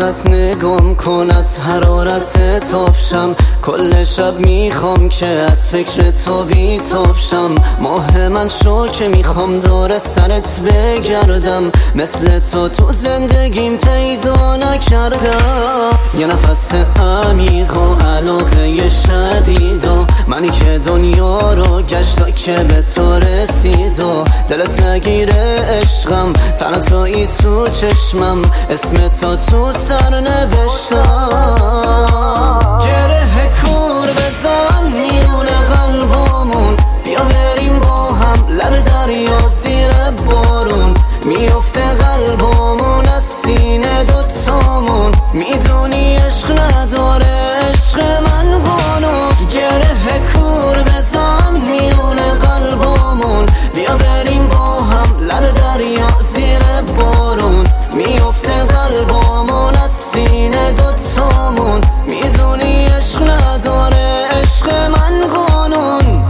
فقط نگم کن از حرارت تابشم. کل شب میخوام که از فکر تو بیتابشم. ماه من شو که میخوام دور سرت بگردم. مثل تو زندگیم پیدا نکردم. یه نفس عمیق و علاقه شدید و منی که دنیا رو گشتا که به تو رسید و دلت نگیره عشقم. تنهایی تو چشمم، اسم تو سر نوشتم. گره کور بزن میون قلبمون، بیا بریم با هم لب دریا زیر بارون. میفته قلبمون از سینه دوتامون، میدونی عشق نداره عشق من قانون. گره کور بزن میون قلبمون، بیا بریم با هم لب دریا زیر بارون. میفته قلبمون از سینه دوتامون، میدونی عشق نداره عشق من قانون.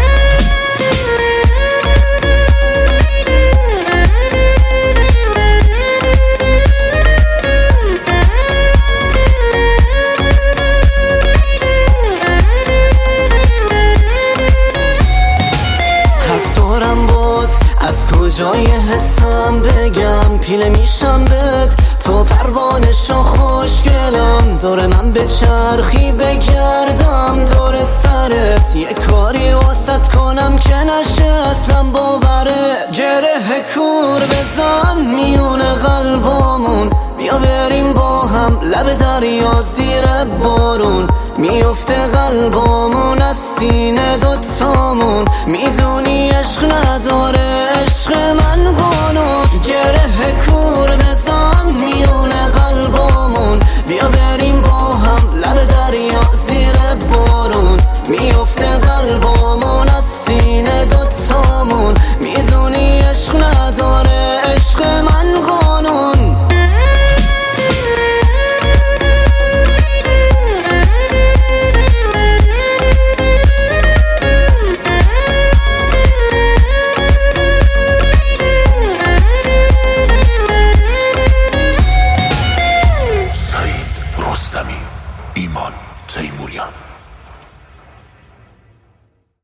دارم باد از کجای حسم بگم، پیله میشم بد تو پروانش و خوشگلم. دور من به چرخی بگردم دور سرت، یه کاری واسط کنم که نشه اصلا باورت. گره کور بزن میون قلبمون، بیا بریم با هم لب دریا زیر بارون. میفته قلبمون از سینه دوتامون، میدونی عشق نداره عشق من قانون. گره کور بزن میون قلبمون، بیا بریم با هم لب دریا زیر بارون. میفته